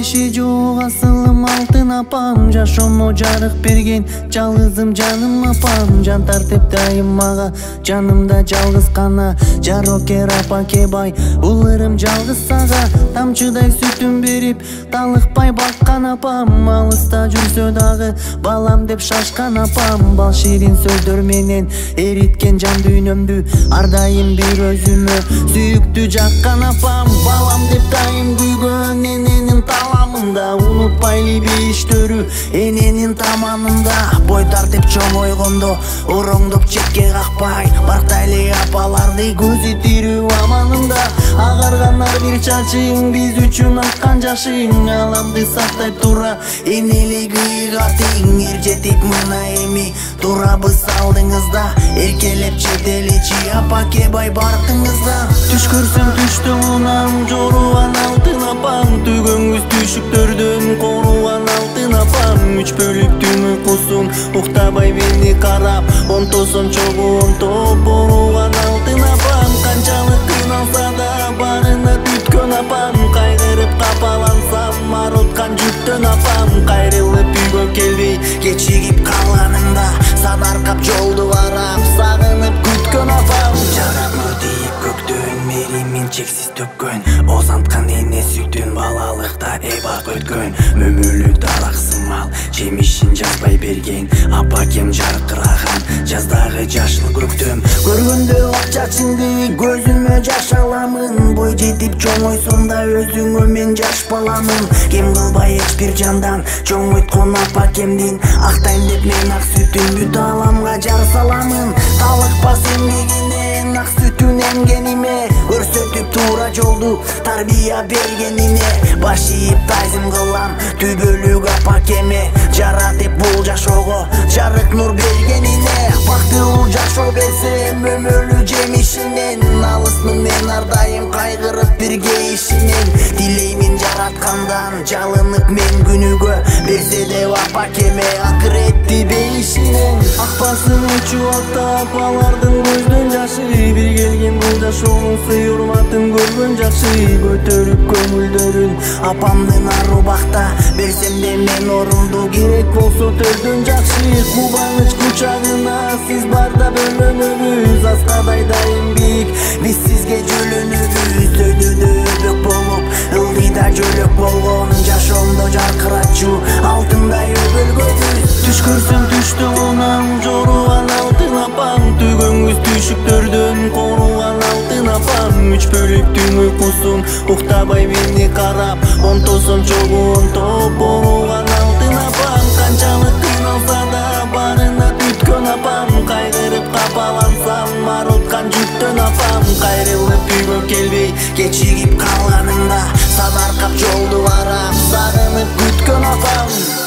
иши жок асылым алтын апам, жашоомо жарык берген жалгызым жаным апам. Жан тартып дайым мага жанымда жалгыз гана, жарокер апа кебай улырым жалгыз сага. Тамчыдай сүтүн берип талыкпай баккан апам, алыста жүрсө дагы балам деп шашкан апам. Бал ширин сөздөр менен эриткен жан дүйнөмдү, ар дайым бир өзүмө сүйүктүү жаккан апам. Балам деп дайым күйгөн эненин таламында, унутпайлы бейиштөрү эненин таманында. Бой тартып чоңойгондо ороңдоп четке какпай, бактайлы апаларды көзү тирүү аманында. Агарган ар бир чачың биз үчүн аккан жашың, аламды сактай тура энелик ыйгатың. Эр жетип мына эми турабыз алдыңызда, эркелеп жетеличи апа кебай баркыңызда. Түш көрсөм түштө унам жоруган алтын апам, түгөңүз түшүктөрдөн корууган алтын апам. Үч бөлүктүн уйкусун уктабай мени карап, онтосом чогуу боруган алтын апам. Канчалык кыйналса да багына бүткөн апам, кайгырып капалансам маруткан жүктөн апам. Кайрылып үйгө келбей кечигип калганымда, садаркап жолду карап сагынып күткөн апам. Жаратма тийип көктөн меримин чексиз төккөн, озанткан эне сүтүн балалыкта эбак өткөн. Мөмөлүү дарак сымал жемишин жазбай берген, апа кем жаркыраган жаздагы жашыл көктөм. Көргөндө ак чачыңды көзүмө жаш аламын, бой жетип чоңойсом да өзүңө мен жаш баламын. Кем кылбай эч бир жандан чоңойткон апа кемдин, актайм деп мен ак сүтүн бүт аламга жар саламын. Талыкпас эмгегине ак сүтүн эмгениме, көрсөтүп туура жолду тарбия бергенине. Баш ийип тайзым кылам түбөлүк апа кеме, жаратып бул жашоого жарык нур бергенине. Бактылуу жашоо берсем өмүрлүү жемишинен, алысмын мен ар дайым кайгырып бирге ишинен. Дилеймин жараткандан жалынып мен күнүгө, берсе деп апа кеме акыретти бейишинен. Акпасын чубактап алардын көздөн жашы, бир келген бул жашоонун сый урматын көргөн жакшы. Көтөрүп көңүлдөрүн апамдын ар убакта, берсем де мен орунду, керек болсо төрдөн жакшы. Кубаныч кучагына сиз барда бөлөнөбүз, аскадай дайым бийик биз сизге жөлөнөбүз. Өйдөдө өбөк болуп ылдыйда жөлөк болгон, жашоомдо жаркыратчу алтындай өбөлгөбүз. Түш көрсөм түштө унам жоруган алтын апам, түгөңүз түшүктөрдөн корууган алтын апам. Үч бөлүктүн уйкусун уктабай мени карап, онтосом чогуу боруган алтын апам. Канчалык кыйналса да барына бүткөн апам, кайгырып капалансам маруткан жүктөн апам. Кайрылып үйгө келбей кечигип калганымда, садаркап жолду карап сагынып күткөн апам.